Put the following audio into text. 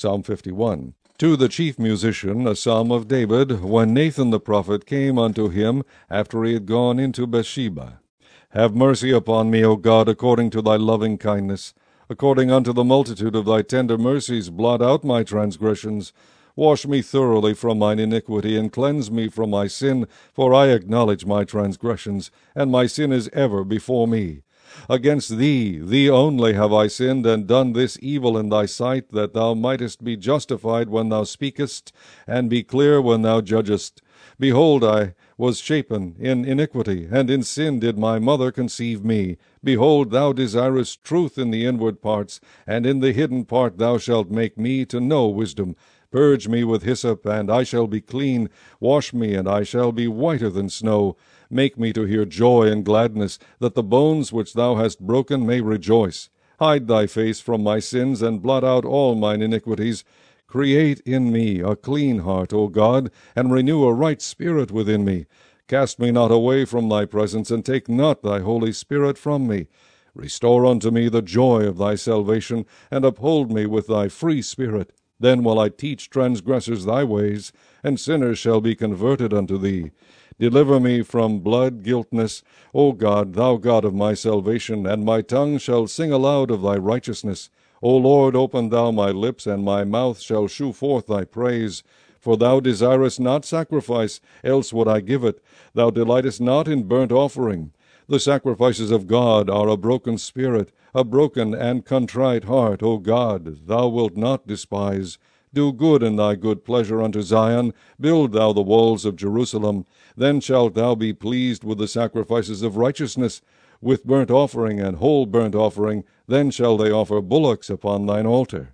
Psalm 51. To the chief musician, a psalm of David, when Nathan the prophet came unto him after he had gone into Bathsheba. Have mercy upon me, O God, according to thy loving kindness. According unto the multitude of thy tender mercies, blot out my transgressions. Wash me thoroughly from mine iniquity, and cleanse me from my sin, for I acknowledge my transgressions, and my sin is ever before me. Against thee, thee only, have I sinned, and done this evil in thy sight, that thou mightest be justified when thou speakest, and be clear when thou judgest. Behold, I was shapen in iniquity, and in sin did my mother conceive me. Behold, thou desirest truth in the inward parts, and in the hidden part thou shalt make me to know wisdom. Purge me with hyssop, and I shall be clean. Wash me, and I shall be whiter than snow. Make me to hear joy and gladness, that the bones which thou hast broken may rejoice. Hide thy face from my sins, and blot out all mine iniquities. Create in me a clean heart, O God, and renew a right spirit within me. Cast me not away from thy presence, and take not thy Holy Spirit from me. Restore unto me the joy of thy salvation, and uphold me with thy free spirit. Then will I teach transgressors thy ways, and sinners shall be converted unto thee. Deliver me from blood guiltness, O God, thou God of my salvation, and my tongue shall sing aloud of thy righteousness. O Lord, open thou my lips, and my mouth shall shew forth thy praise. For thou desirest not sacrifice, else would I give it. Thou delightest not in burnt offering. The sacrifices of God are a broken spirit, a broken and contrite heart, O God, thou wilt not despise. Do good in thy good pleasure unto Zion. Build thou the walls of Jerusalem. Then shalt thou be pleased with the sacrifices of righteousness, with burnt offering and whole burnt offering. Then shall they offer bullocks upon thine altar.